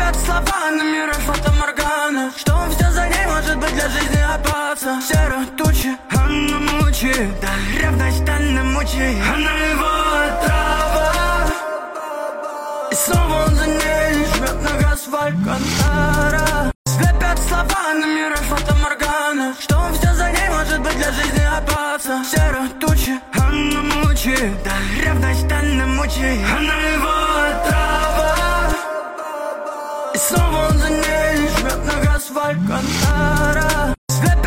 Слепят слова на мирах фотоморгана, что он все за ней может быть для жизни опасно. Серые тучи, она мучает, да ревность она мучает. Она его отрава, и снова он за ней жмет нога асфальт Кантара. Слепят слова на мирах фотоморгана, что он все за ней может быть для жизни опасно. Серые тучи, она мучает, да ревность она мучает. Она